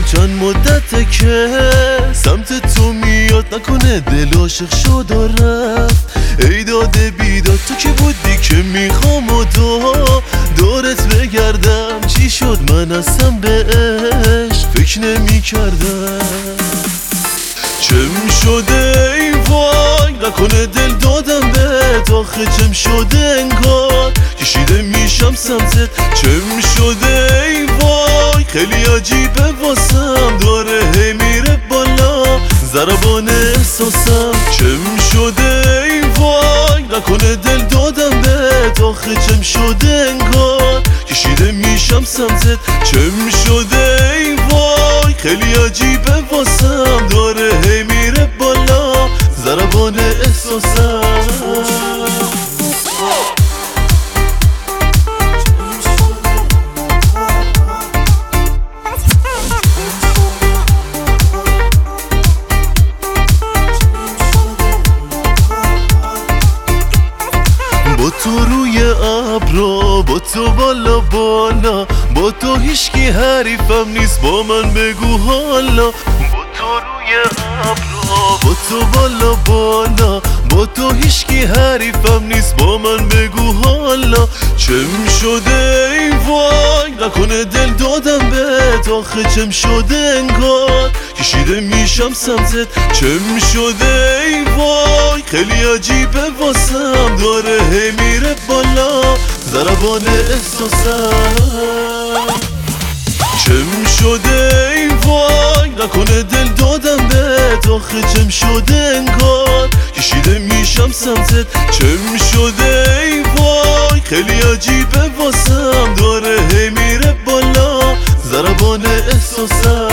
چند مدته که سمت تو میاد، نکنه دل عاشق شد و رفت. ای داده بیداد تو که بودی که میخوام و دورت بگردم. چی شد من اصلا بهش فکر نمی کردم. چم شده ای وای، نکنه دل دادم بهت. آخه چم شده انگار کشیده میشم سمتت. چم شده ای وای، خیلی عجیبه واسم، داره هی میره بالا ضربان احساسم. چم شده ای وای، نکنه دل دادم بهت. آخه چم شده انگار کشیده میشم سمتت. چم شده ای وای، خیلی عجیبه واسم، داره هی میره بالا ضربان احساسم. با تو روی ابرا، با تو بالا بالا، با تو هیچکی حریفم نیست، با من بگو حالا. با تو روی ابرا، با تو بالا بالا، با تو هیچکی حریفم نیست، با من بگو حالا. چم شده ای وای، نکنه دل دادم بهت. آخه چم شده انگار کشیده میشم سمتت. چم شده ای وای، خیلی عجیبه واسم، داره هی میره بالا ضربان احساسم. چم شده ای وای، نکنه دل دادم بهت. آخه چم شده انگار کشیده میشم سمتت. چم شده ای وای، خیلی عجیبه واسم، داره هی میره بالا ضربان احساسم.